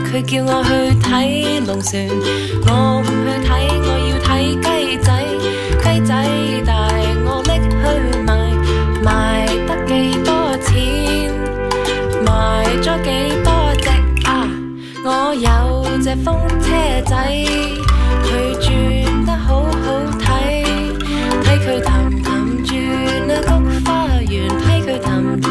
佢叫我去睇龍船，我唔去睇，我要睇雞仔。雞仔大，我拎去賣，賣得幾多錢？賣咗幾多隻啊？我有隻風車仔，佢轉得好好睇，睇佢氹氹轉啊菊花園，睇佢氹氹